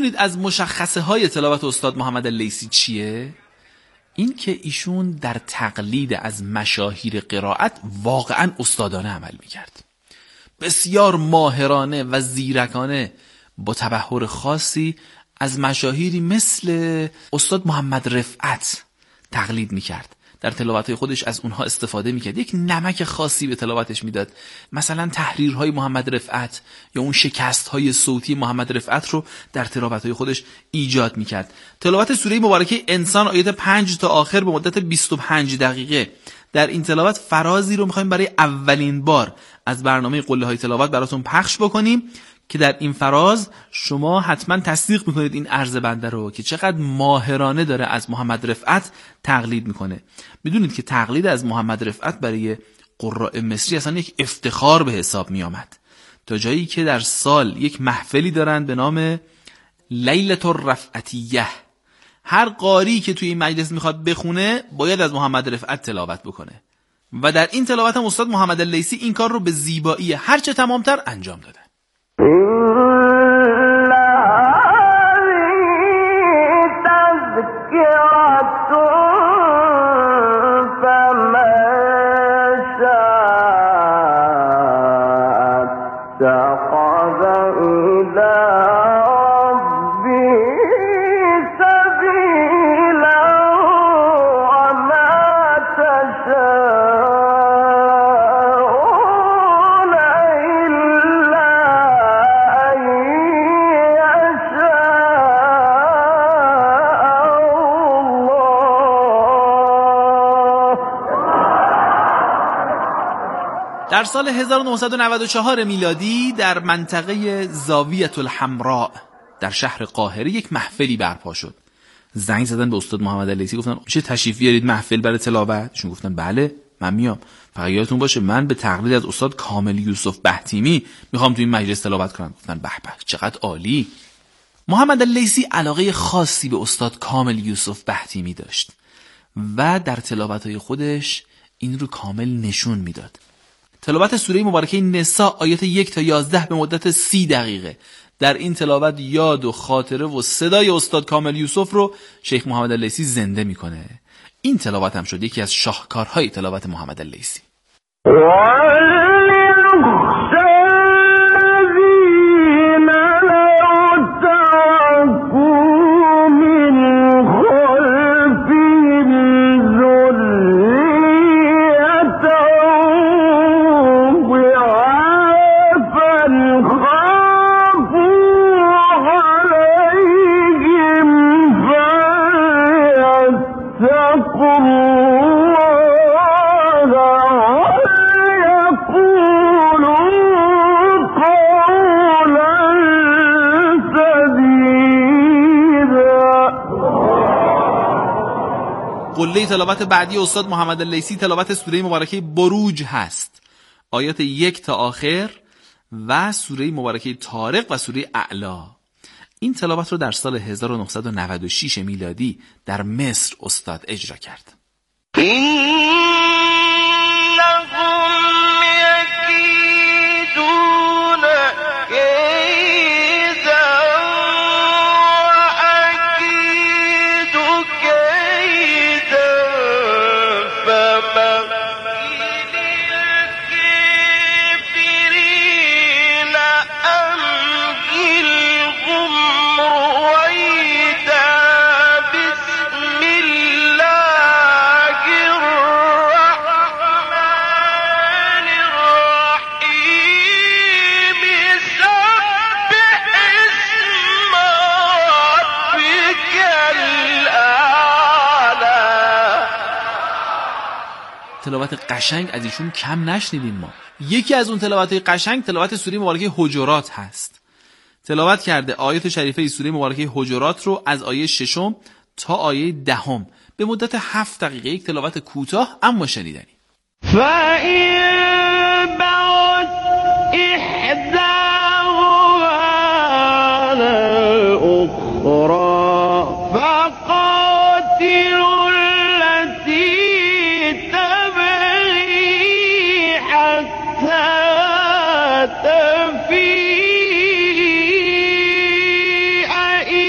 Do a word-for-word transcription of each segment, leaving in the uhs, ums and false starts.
میدونید از مشخصه های تلاوت استاد محمد اللیثی چیه؟ این که ایشون در تقلید از مشاهیر قرائت واقعا استادانه عمل میکرد. بسیار ماهرانه و زیرکانه با تبحر خاصی از مشاهیری مثل استاد محمد رفعت تقلید میکرد. در تلاوت‌های خودش از اونها استفاده میکرد، یک نمک خاصی به تلاوتش میداد. مثلا تحریرهای محمد رفعت یا اون شکست‌های صوتی محمد رفعت رو در تلاوت‌های خودش ایجاد میکرد. تلاوت سوره مبارکه انسان آیات پنج تا آخر به مدت بیست و پنج دقیقه، در این تلاوت فرازی رو میخوایم برای اولین بار از برنامه قله‌های تلاوت براتون پخش بکنیم که در این فراز شما حتما تصدیق میکنید این عرض بنده رو که چقدر ماهرانه داره از محمد رفعت تقلید میکنه. میدونید که تقلید از محمد رفعت برای قراء مصری اصلا یک افتخار به حساب میامد، تا جایی که در سال یک محفلی دارن به نام لیلة الرفعتیه. هر قاری که توی این مجلس میخواد بخونه باید از محمد رفعت تلاوت بکنه و در این تلاوت هم استاد محمد اللیثی این کار رو به زیبایی هرچه تمامتر انجام دادن. در سال هزار و نهصد و نود و چهار میلادی در منطقه زاویة الحمراء در شهر قاهره یک محفلی برپا شد. زنگ زدن به استاد محمد اللیثی، گفتن چه تشریف بیارید محفل برای تلاوت؟ ایشون گفتن بله من میام، فقط یادتون باشه من به تقلید از استاد کامل یوسف بهتیمی میخوام تو این مجلس تلاوت کنم. گفتن به به چقدر عالی. محمد اللیثی علاقه خاصی به استاد کامل یوسف بهتیمی داشت و در تلاوت‌های خودش این رو کامل نشون میداد. تلاوت سوره مبارکه نساء آیات یک تا یازده به مدت سی دقیقه. در این تلاوت یاد و خاطره و صدای استاد کامل یوسف رو شیخ محمد اللیثی زنده میکنه. این تلاوت هم شد یکی از شاهکارهای تلاوت محمد اللیثی. قله تلاوت بعدی استاد محمد اللیثی تلاوت سوره مبارکه بروج هست، آیات یک تا آخر و سوره مبارکه طارق و سوره اعلا. این تلاوت رو در سال هزار و نهصد و نود و شش میلادی در مصر استاد اجرا کرد. تلاوت قشنگ از ایشون کم نشنیدیم ما. یکی از اون تلاوت‌های قشنگ تلاوت سوره مبارکه حجرات هست. تلاوت کرده آیات شریفه سوره مبارکه حجرات رو از آیه ششم تا آیه دهم به مدت هفت دقیقه، یک تلاوت کوتاه اما شنیدنی. فَإِن بَغَتْ إِحْدَاهُمَا عَلَى الْأُخْرَى فَقَاتِلُوا تفيء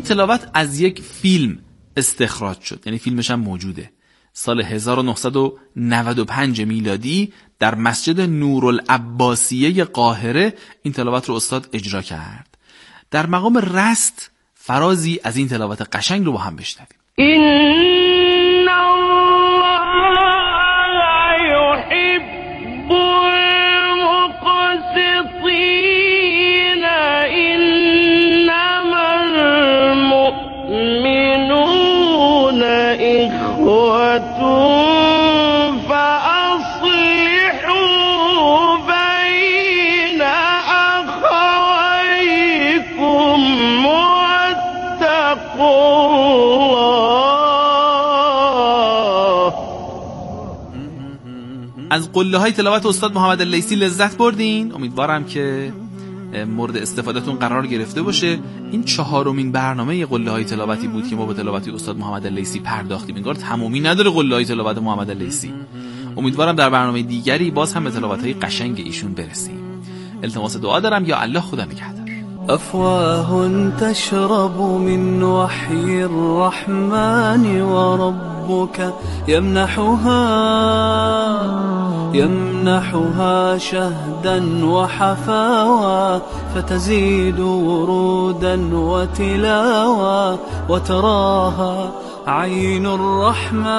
تلاوت از یک فیلم استخراج شد، یعنی فیلمش هم موجوده. سال هزار و نهصد و نود و پنج میلادی در مسجد نورالعباسیه قاهره این تلاوت رو استاد اجرا کرد. در مقام رست فرازی از این تلاوت قشنگ رو با هم بشنویم. این الله یحب المقسطین انما المؤمنون اخوة فاصلحوا بین اخویکم از قله های تلاوت استاد محمد اللیثی لذت بردین؟ امیدوارم که مورد استفادهتون قرار گرفته باشه. این چهارمین برنامه قله های تلاوتی بود که ما به تلاوت استاد محمد اللیثی پرداختیم. انگار تمامی نداره قله های تلاوت محمد اللیثی. امیدوارم در برنامه دیگری باز هم به تلاوت های قشنگ ایشون برسیم. التماس دعا دارم. یا الله، خدا نگهدار. أفواه تشرب من وحي الرحمن وربك يمنحها يمنحها شهدا وحفاوى فتزيد ورودا وتلاوى وتراها عين الرحمن.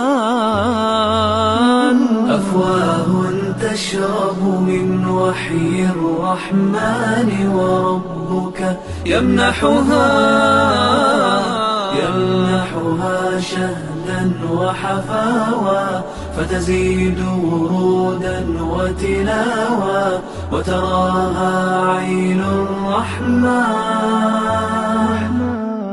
أفواه تشرب من وحي الرحمن وربك يمنحها يمنحها شهدا وحفاوى فتزيد ورودا وتلاوى وتراها عين الرحمن.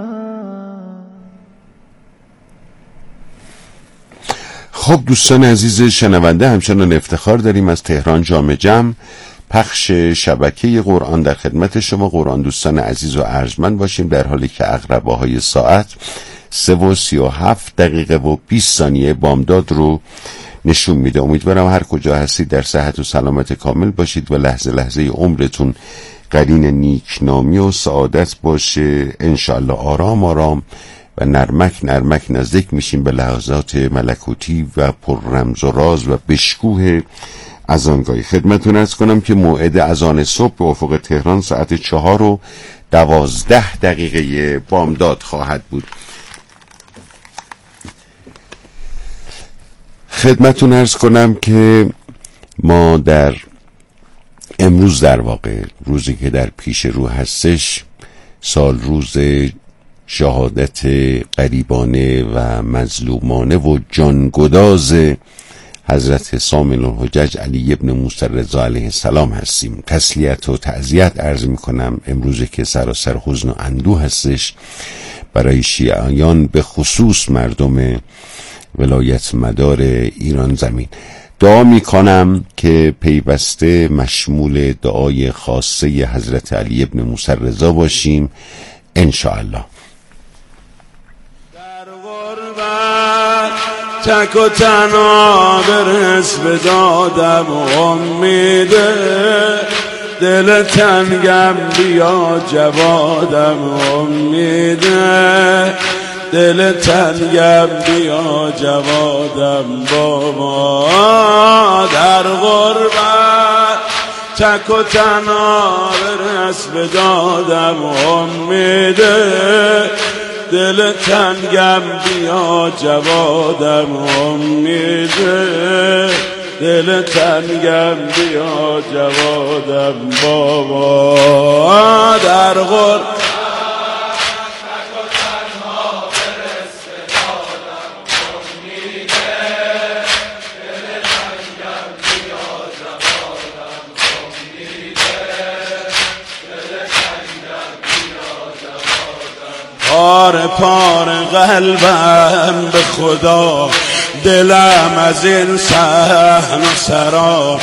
خب دوستان عزیز شنونده، همچنان افتخار داریم از تهران جام جم پخش شبکه قرآن در خدمت شما قرآن دوستان عزیز و ارجمند باشیم، در حالی که عقربه های ساعت سه و سی و هفت دقیقه و بیست ثانیه بامداد رو نشون میده. امیدوارم هر کجا هستید در صحت و سلامت کامل باشید و لحظه لحظه عمرتون قرین نیکنامی و سعادت باشه. انشالله آرام آرام و نرمک نرمک نزدیک میشیم به لحظات ملکوتی و پر رمز و راز و بشکوه اذانگاهی. خدمتتون عرض کنم که موعد اذان صبح به افق تهران ساعت چهار و دوازده دقیقه بامداد خواهد بود. خدمتتون عرض کنم که ما در امروز، در واقع روزی که در پیش رو هستش، سال روز شهادت غریبانه و مظلومانه و جانگداز حضرت سامن الحجج علی ابن موسی رضا علیه السلام هستیم. تسلیت و تعزیت عرض می کنم امروزی که سراسر حزن و اندوه هستش برای شیعیان، به خصوص مردم ولایت مدار ایران زمین. دعا می کنم که پیوسته مشمول دعای خاصه حضرت علی ابن موسی رضا باشیم انشاءالله. تک و تنها برس به دادم امیده، دل تنگم بیا جوادم امیده، دل تنگم بیا جوادم بابا در غربت. تک و تنها برس به دادم امیده، دل تنگم بیا جوادم امیده، دل تنگم بیا جوادم بابا در غر. پار پار قلبم به خدا، دلم از این صحن و سرا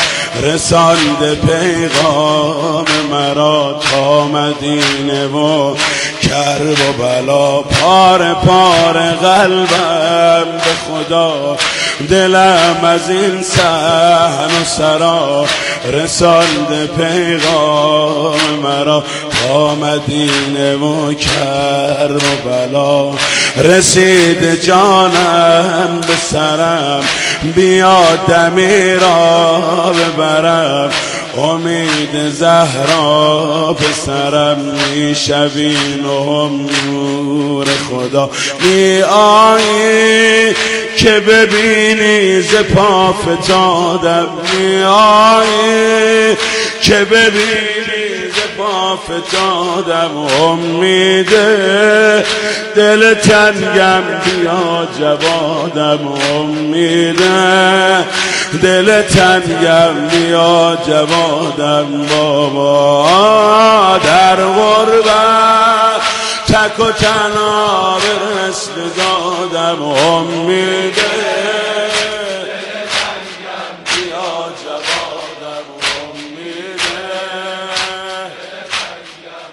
رسانده پیغام مرا تا مدینه و کرب و بلا. پار پار قلبم به خدا، دلم از این صحن و سرا رسانده پیغام مرا. تا مدینه و کرب و بلا رسید جانم به سرم، بیا دمی را ببرم. امید زهرا پسرم، میشوی نهم نور خدا. می آیی که ببینی ز پا فتادم، می آیی که ببینی ز پا فتادم. امید دل تنگم بیا جوادم، امید دل تنگم بیا جوادم. بابا در غربت تک و تنها به رسل دادم، امید دل تنگم بیا جوادم، امید دل تنگم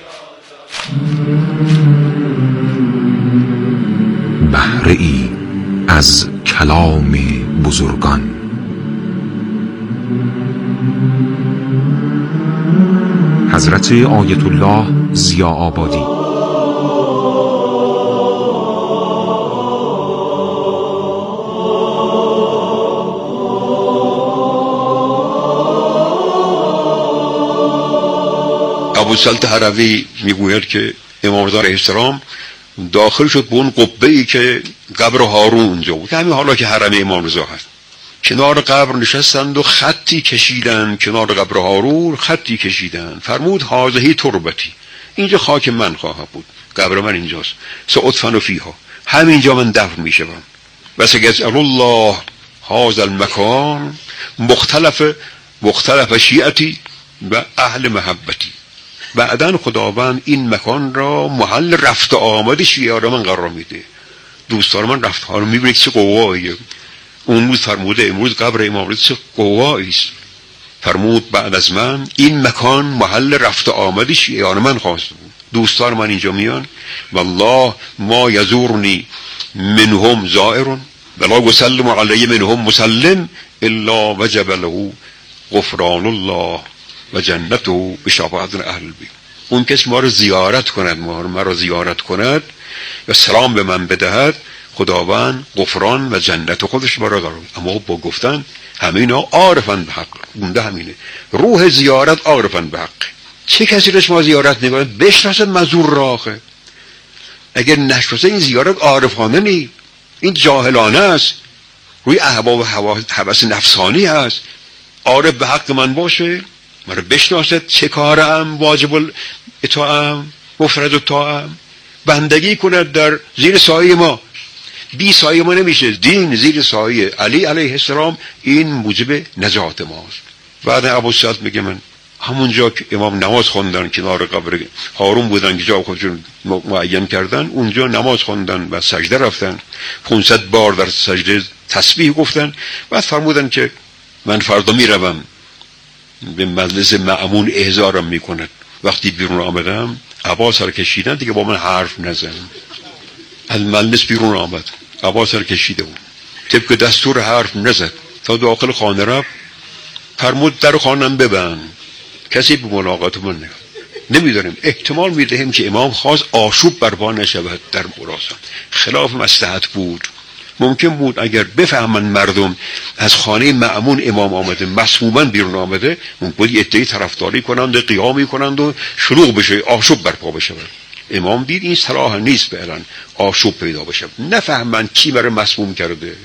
بیا جوادم. بهره ای از کلام بزرگان. حضرت آیت الله ضیاءآبادی. ابوسلط هروی میگوید که امام رضا علیه السلام داخل شد به اون قبه‌ای که قبر هارون اونجا بود، همین حالا که حرم امام رضا هست. کنار قبر نشستند و خطی کشیدن، کنار قبر هارون خطی کشیدن. فرمود هذه تربتی، اینجا خاک من خواهد بود، قبر من اینجاست. سأدفن فیها، همینجا من دفن میشم. و سیجعل الله هذا المکان مختلف مختلف شیعتی و اهل محبتی. بعدن خداوند این مکان را محل رفت آمد شیعه من قرار میده. دوستان من رفت ها رو میبینید چه قواییه. اون روز فرموده امروز قبر امام رضا چه قوایی است. فرمود بعد از من این مکان محل رفت آمد شیعه من خواست بود. دوستان من اینجا میان، والله ما یزورنی منهم زائر ولا یسلم علی منهم مسلم الا وجب له غفران الله و جنته به شفاعت اهل البیت. اون کس ما رو زیارت کند، ما رو, ما رو زیارت کند و سلام به من بدهد، خداوند غفران و جنت خودش ما رو داره. اما با گفتن همه اینا عارفن به حق، اونده همینه. روح زیارت عارفن به حق. چه کسی رو ما زیارت نگاهد بشناسه مزور راخه؟ اگر نشناسه این زیارت عارفانه نی، این جاهلانه است، روی احباب و هوس نفسانی است. عارف به حق من باشه، من رو بشناسد، چه کارم واجب اطاعم مفرد اطاعم، بندگی کند در زیر سایه ما. بی سایه ما نمیشه. دین زیر سایه علی علیه السلام این موجب نجات ماست. بعد ابوسعد میگه من همونجا که امام نماز خوندن کنار قبر هارون بودن که جا خودشون معین کردن، اونجا نماز خوندن و سجده رفتن، پانصد بار در سجده تسبیح گفتن. بعد فرمودن که من فردا میروم به مجلس مأمون احضارم میکند. وقتی بیرون آمدم عبا سر کشیدن، دیگه با من حرف نزن. از مجلس بیرون آمد، عبا سر کشیده بود، طبق دستور حرف نزد تا داخل خانه رفت. فرمود در خانم ببند، کسی به ملاقات من نگاه. نمیداریم، احتمال میدهیم که امام خواست آشوب برپا نشود در خراسان، خلاف مصلحت بود. ممکن بود اگر بفهمن مردم از خانه مأمون امام آمده، مسموما بیرون آمده، اون بود ادعای طرفداری کنند، قیامی کنند و شلوغ بشه، آشوب برپا بشه. امام دید این صلاح نیست، فعلا آشوب پیدا بشه، نفهمن کی برای مسموم کرده.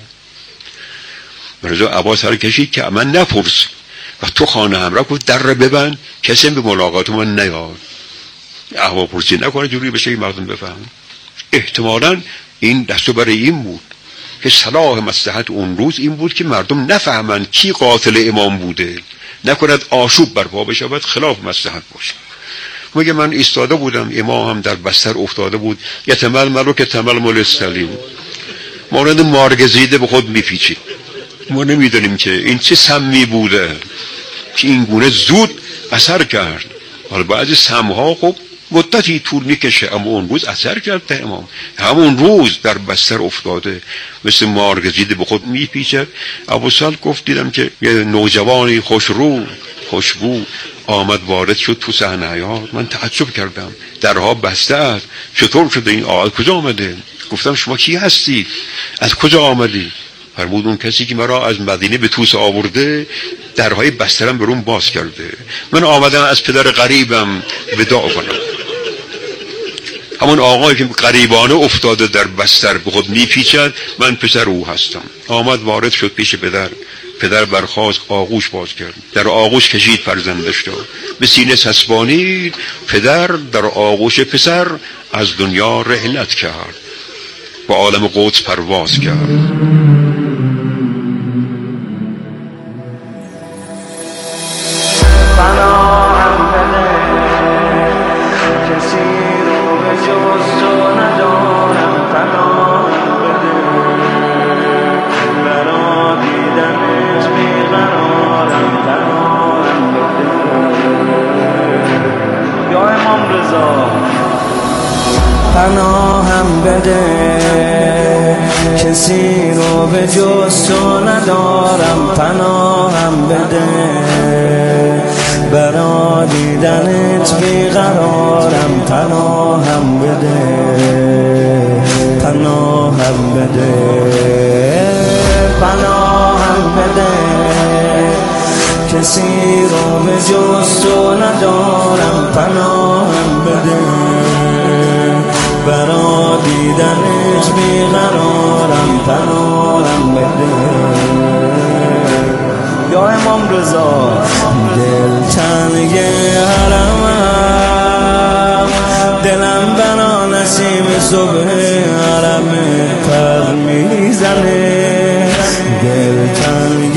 مرزا عباس سر کشید که من نپرس و تو خانه هم را گفت در را ببند، کسی به ملاقات من نیاد، احوال پرسی نکنه، جوری بشه این مردم بفهم. احتمالاً این دستور برای این بود که صلاح مصلحت اون روز این بود که مردم نفهمند کی قاتل امام بوده، نکند آشوب برپا بشود، خلاف مصلحت باشه. میگه من ایستاده بودم، امام هم در بستر افتاده بود، یتململ که تململ السلیم، مانند مارگزیده به خود میپیچید. ما نمیدونیم که این چه سمی بوده که این گونه زود اثر کرد. حالا بعضی سمها خب مدتی طول میکشه، اما اون روز اثر کرد امام. همون روز در بستر افتاده مثل مارگزیده به خود میپیچد. ابوسهل گفت دیدم که یه نوجوانی خوشرو خوشبو آمد وارد شد تو صحنه حیات. من تعجب کردم، درها بسته است، چطور شده این آقا کجا آمده؟ گفتم شما کی هستی؟ از کجا آمدی؟ فرمود اون کسی که مرا از مدینه به طوس آورده درهای بسترم برون باز کرده. من آمدم از پدر غریبم وداع کنم. همون آقایی که غریبانه افتاده در بستر به خود میپیچد، من پسر او هستم. آمد وارد شد پیش پدر. پدر برخاست، آغوش باز کرد، در آغوش کشید فرزندش را، به سینه چسبانید. پدر در آغوش پسر از دنیا رحلت کرد، به عالم قدس پرواز کرد. پناهم بده کسی رو به جز تو ندارم، پناهم بده برا دیدنت بیقرارم، پناهم بده پناهم بده پناهم بده کسی رو به جز تو ندارم، پناهم بده برا دیدنت بیقرارم، پناهم بده. یا امام رضا دل تنگ حرمم، دلم بنا نسیم صبح حرم پر میزنه، دل تنگ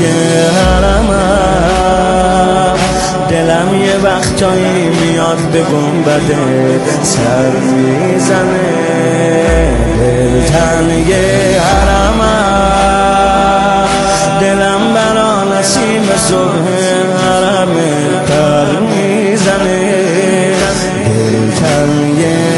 حرمم، دلم یه وقتایی میاد به گنبده سر میزنه، دل تنگ حرمم، دلم برا نسیم صبح حرم پر میزنه، دل تنگ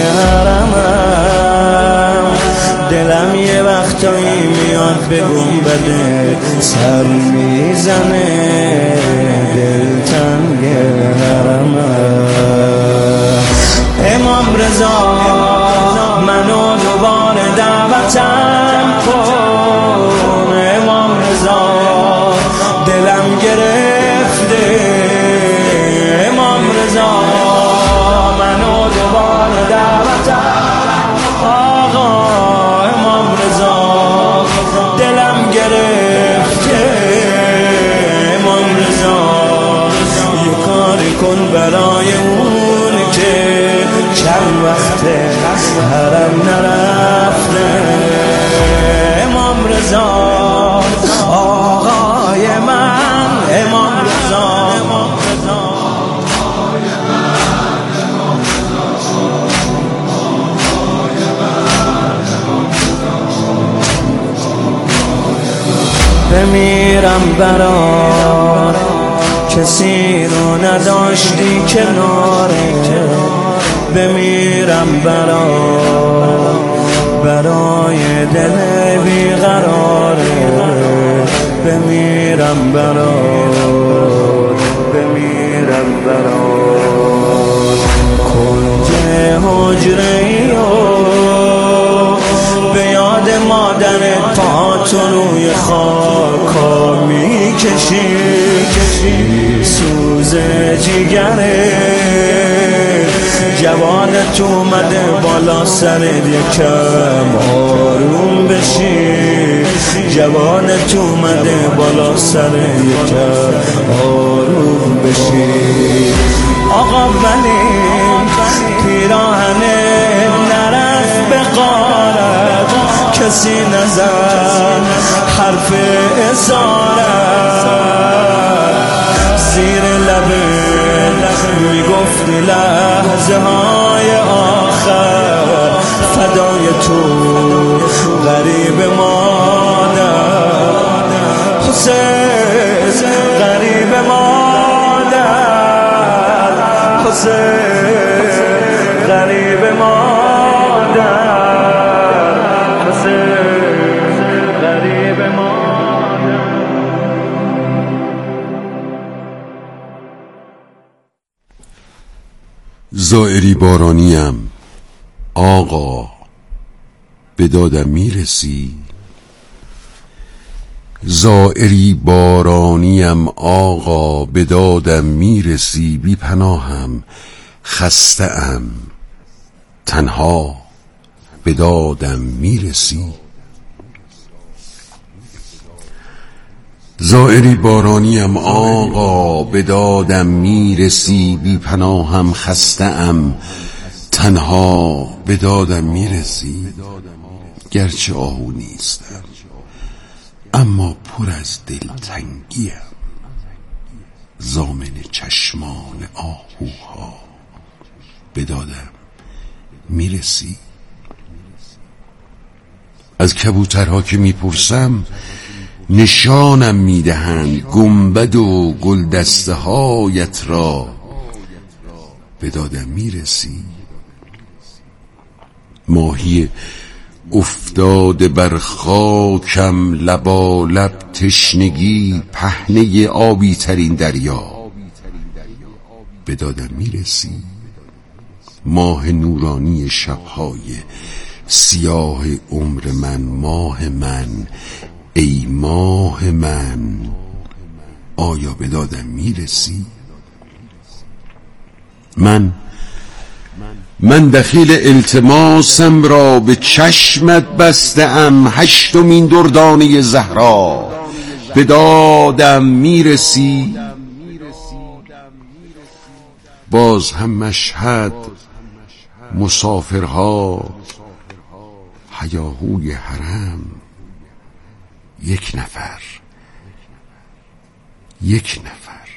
حرمم، دلم یه وقتایی میاد به گنبده سر میزنه، دل تنگ حرمم. امام رضا منو دوباره دعوتم کن، امام رضا دلم گرفته، امام رضا منو دوباره دعوتم آقا، امام رضا دلم گرفته، امام رضا یه کاری کن برای اون که چند وقته حرم نرفته، امام رضا آقای من، امام رضا بمیرم برات کسی رو نداشتی کناره، بمیرم برات برای دل بیقراره، بمیرم برات بمیرم برات کنج حجره و به یاد مادرت پاهاتو روی خاکا میکشی، سوز جیگره جوانت اومده بالا سرت یکم آروم بشی، جوانت اومده بالا سرت یکم آروم بشی. آقا ولی پیراهنه نرفت به غارت، کسی نزد حرف اسارت، زیر لبه میگفتی لحظه های آخر فدای تو غریب مادر، حسین غریب مادر، حسین غریب مادر، پس غریب مادر. زائری بارانیم آقا به دادم میرسی، زائری بارانیم آقا به دادم میرسی، بی پناهم خسته ام تنها به دادم میرسی. زائری بارانیم آقا به دادم میرسی، بی پناهم خسته ام تنها به دادم میرسی. گرچه آهو نیستم اما پر از دلتنگیم، ضامن چشمان آهوها به دادم میرسی. از کبوترها که میپرسم نشانم میدهند، گنبد و گلدسته هایت را به دادم میرسی. ماهی افتاده بر خاکم لبالب تشنگی، پهنه آبی ترین دریا به دادم میرسی. ماه نورانی شبهای سیاه عمر من، ماه من ای ماه من آیا به دادم میرسی؟ من من دخیل التماسم را به چشمت بسته ام، هشتمین دردانه زهرا به دادم میرسی. باز هم مشهد مسافرها هیاهوی حرم، یک نفر یک نفر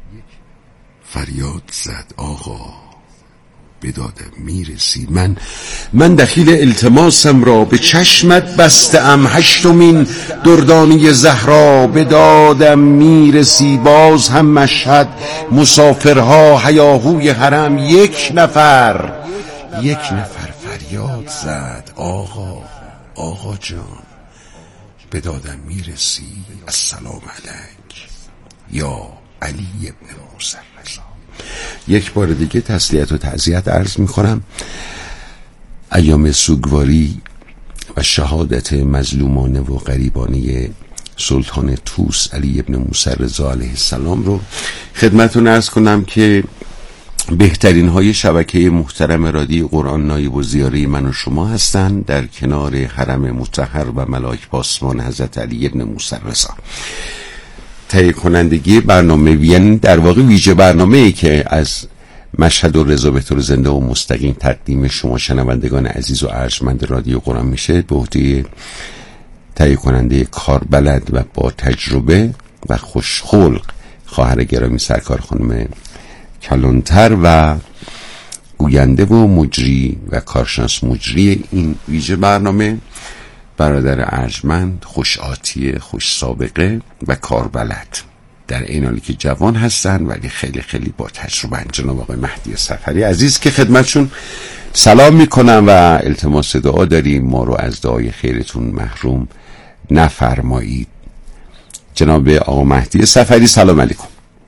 فریاد زد آقا به دادم میرسی. من من دخیل التماسم را به چشمت بسته ام، هشتمین دردانه زهرا به دادم میرسی. باز هم مشهد مسافرها هیاهوی حرم، یک نفر یک نفر فریاد زد آقا آقا جان به دادم میرسی. السلام علیک یا علی ابن موسی. یک بار دیگه تسلیت و تعزیت عرض میکنم. ایام سوگواری و شهادت مظلومانه و غریبانه سلطان طوس علی ابن موسی رضا علیه السلام رو خدمتتون عرض کنم که بهترین های شبکه محترم رادیو قرآن نایب و زیاره من و شما هستند، در کنار حرم مطهر و ملاک پاسبان حضرت علی ابن موسی رضا. تهیه کنندگی برنامه وین در واقع ویژه برنامه ای که از مشهد و رضا به طور زنده و مستقیم تقدیم شما شنوندگان عزیز و ارجمند رادیو قرآن میشه، به عهده تهیه کننده کاربلد و با تجربه و خوشخلق خواهر گرامی سرکار خانم کلانتر و گوینده و مجری و کارشناس مجری این ویژه برنامه برادر ارجمند، خوش آتی، خوش سابقه و کاربلد، در این حالی که جوان هستن ولی خیلی خیلی با تجربه، جناب آقای مهدی صفری عزیز که خدمتشون سلام میکنم و التماس دعا داریم ما رو از دعای خیرتون محروم نفرمایید. جناب آقای مهدی صفری سلام علیکم.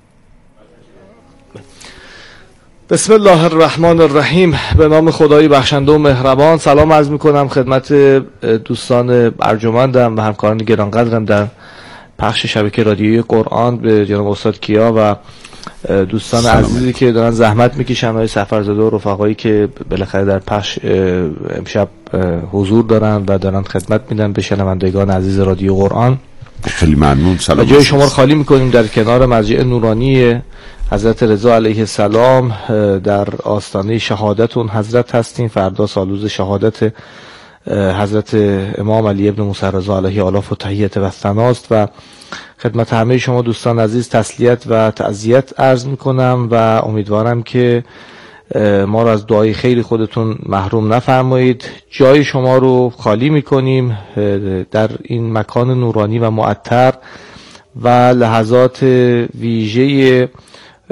بسم الله الرحمن الرحیم. به نام خدای بخشنده و مهربان. سلام عرض میکنم خدمت دوستان ارجمندم و همکاران گرانقدرم در پخش شبکه رادیویی قرآن، به جناب استاد کیا و دوستان عزیزی که دارن زحمت میکشن، های سفرزاده و رفقایی که بالاخره در پخش امشب حضور دارن و دارن خدمت میدن به شنوندگان عزیز رادیو قرآن. خیلی ممنون. سلام. و جای شما رو خالی میکنیم در کنار مسجد نورانی حضرت رضا علیه السلام در آستانه شهادتون حضرت هستیم. فردا سالروز شهادت حضرت امام علی ابن موسی رضا علیه آلاف و تحیت و ثناست و خدمت همه شما دوستان عزیز تسلیت و تعزیت عرض میکنم و امیدوارم که ما رو از دعای خیر خودتون محروم نفرمایید. جای شما رو خالی میکنیم در این مکان نورانی و معطر و لحظات ویژه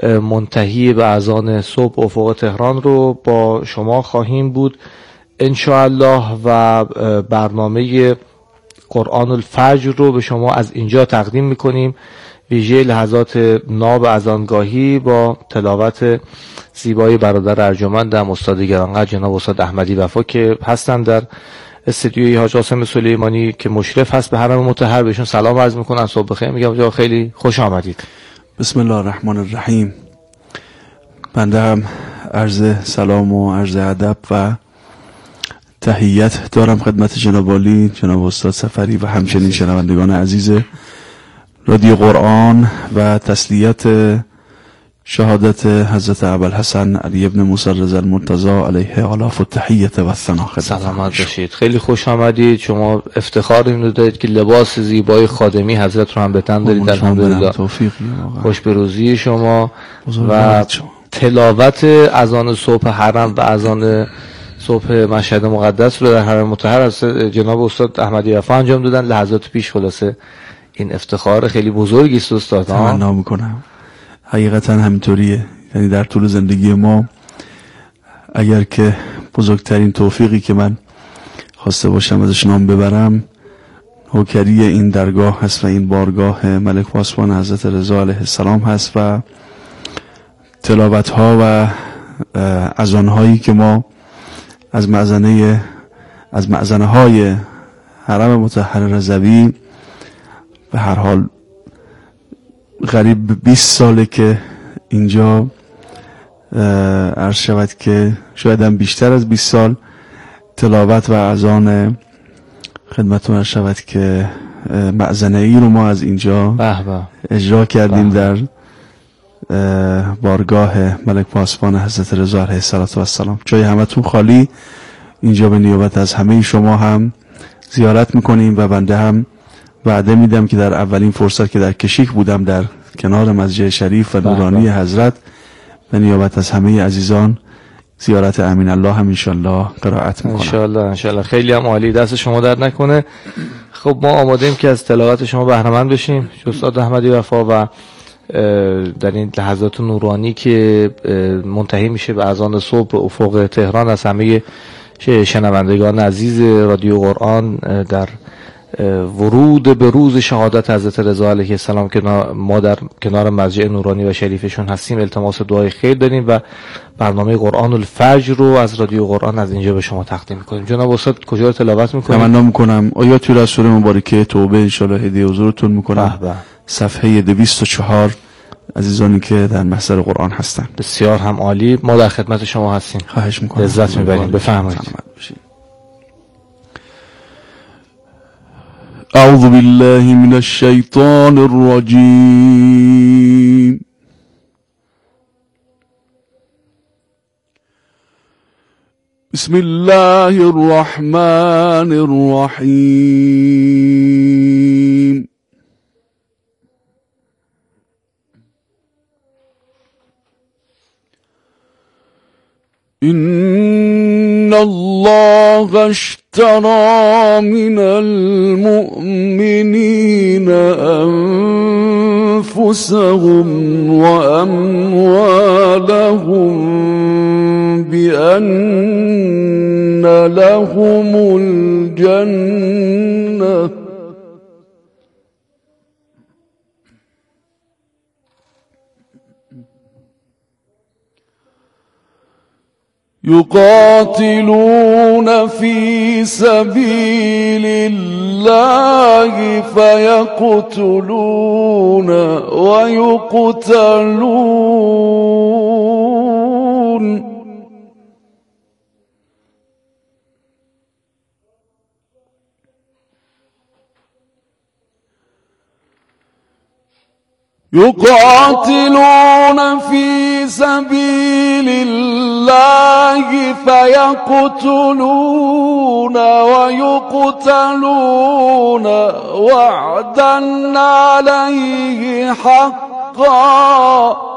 منتهی به اذان صبح افق تهران رو با شما خواهیم بود انشاءالله و برنامه قرآن الفجر رو به شما از اینجا تقدیم میکنیم. ویژه لحظات ناب اذانگاهی با تلاوت زیبای برادر ارجمندم استاد گرانقدر جناب استاد احمدی وفا که هستن در استودیوی حاج قاسم سلیمانی که مشرف هست به حرم مطهر. بهشون سلام عرض میکنم، صبح بخیر میگم، جا خیلی خوش آمدید. بسم الله الرحمن الرحیم. بنده هم عرض سلام و عرض ادب و تحیت دارم خدمت جناب عالی جناب استاد سفری و همچنین شنوندگان عزیز رادیو قرآن و تسلیت شهادت حضرت ابوالحسن علی ابن موسی رضا المرتضی علیه آلاف التحیت و الثنا. سلامت باشید، خیلی خوش آمدید. شما افتخار این رو دارید که لباس زیبای خادمی حضرت رو هم به تن دارید. الحمدلله، خوش به روزی شما و تلاوت اذان صبح حرم و اذان صبح مشهد مقدس رو در حرم مطهر از جناب استاد احمدی وفا انجام دادن لحظات پیش. خلاصه این افتخار خیلی بزرگی است استاد. تمنا میکنم حقیقتا همینطوریه، یعنی در طول زندگی ما اگر که بزرگترین توفیقی که من خواسته باشم ازش نام ببرم نوکری این درگاه هست و این بارگاه ملک پاسبان حضرت رضا علیه السلام هست و تلاوت ها و اذان هایی که ما از مأذنه از مأذنه های حرم مطهر رضوی به هر حال قریب بیست ساله که اینجا عرض شود که شاید هم بیشتر از بیست سال تلاوت و اذان خدمتتون عرض شود که مأذنه ای رو ما از اینجا اجرا کردیم در بارگاه ملک پاسبان حضرت رضا علیه السلام. جای همتون خالی، اینجا به نیابت از همه شما هم زیارت میکنیم و بنده هم وعده میدم که در اولین فرصت که در کشیک بودم در کنار مسجد شریف و نورانی حضرت به نیابت از همه عزیزان زیارت امین الله هم انشالله قرائت میکنم. انشالله انشالله خیلی هم عالی، دست شما درد نکنه. خب ما آماده ایم که از تلاوت شما بهره مند بشیم استاد احمدی وفا و در این لحظات نورانی که منتهی میشه به اذان صبح افق تهران از همه شنوندگان عزیز رادیو قرآن در ورود به روز شهادت حضرت رضا علیه السلام که ما در کنار مسجد نورانی و شریفشون هستیم التماس دعای خیر داریم و برنامه قرآن الفجر رو از رادیو قرآن از اینجا به شما تقدیم میکنیم. جناب استاد کجا رو تلاوت میکنیم؟ تمنا میکنم آیاتی رو از سوره مبارکه توبه انشالله هدیه حضورتون میکنم. صفحه دویست و چهار عزیزانی که در محضر قرآن هستن. بسیار هم عالی، ما در خدمت شما هستیم. خواهش میکنم، لذت میبریم. بفرمایید. اعوذ بالله من الشیطان الرجیم. بسم الله الرحمن الرحیم. إن الله اشترى من المؤمنين أنفسهم وأموالهم بأن لهم الجنة يقاتلون في سبيل الله فيقتلون ويقتلون يقاتلون في سبيل الله فيقتلون ويقتلون وعدا عليه حقا